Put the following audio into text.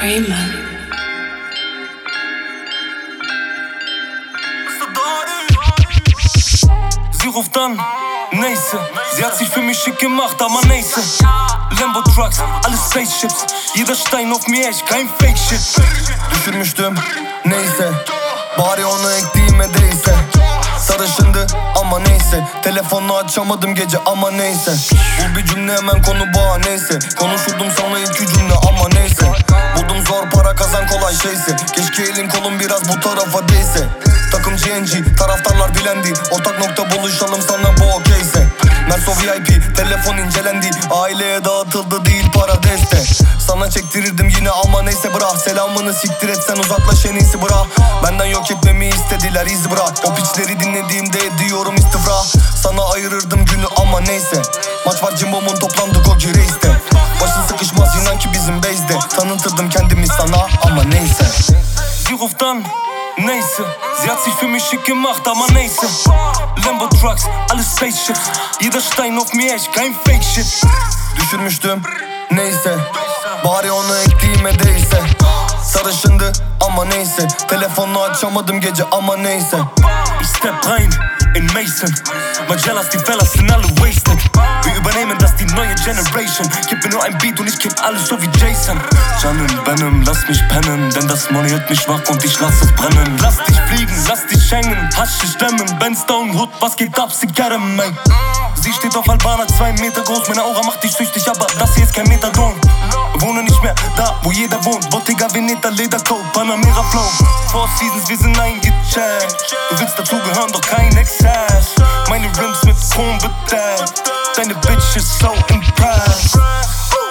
Raymond. Sie ruft an, neyse. Sie hat sich für mich schick gemacht, aber neyse. Lambo Trucks, alles Spaceships. Jeder Stein auf mir echt, kein Fake Shit. Düşürmüştüm, neyse. Bari onu ekleyime değse. Sarışındı ama neyse. Telefonunu açamadım gece ama neyse. Bul bir cümle hemen konu bağ neyse. Konuşurdum sana iki cümle ama neyse. Buldum zor para kazan kolay şeyse. Keşke elin kolun biraz bu tarafa değse. Takım GNG, taraftarlar bilendi. Ortak nokta buluşalım sana bu okeyse. Merso VIP, telefon incelendi. Aileye dağıtıldı değil para deste. Sana çektirirdim yine ama neyse bırak. Selamını siktir et sen uzaklaş en iyisi bırak. Benden yok etmemi istediler iz bırak. O piçleri dinlediğimde ediyorum istifra. Sana ayırırdım günü ama neyse. Maç var Cimbom'un toplandık o reiste. Başın sıkışmaz inan ki bizim base'de. Tanıtırdım kendimi sana ama neyse. Sie ruft an, neyse. Sie hat sich für mich schick gemacht, aber neyse. Lambo Trucks, alles Spaceships. Jeder Stein auf mir echt, kein Fake Shit. Düşürmüştüm, neyse. Bari onu ekleyime değse. Sarışındı ama neyse. Telefonunu açamadım gece ama neyse. Ich step rein in Mason. Magellas, die Fellas sind alle wasted. Wir übernehmen das, die neue Generation. Gib mir nur ein Beat und ich kipp alles so wie Jason. Canım benim, lass mich pennen. Denn das Money hält mich wach und ich lass es brennen. Lass dich fliegen, lass dich hängen. Haschisch stemmen, Benz down, Hood, was geht ab, Zigarre, ey. Sie steht auf Albana, 2 Meter groß. Meine Aura macht dich süchtig, aber das hier ist kein Methadon. Wohne nicht mehr da, wo jeder wohnt. Bottega Veneta, Ledercoat, Panamera Flow. 4 Seasons, wir sind eingecheckt. Du willst dazugehören, doch kein Exzess. Meine Rims mit Chrom bedeckt. Deine Bitch ist so impressed.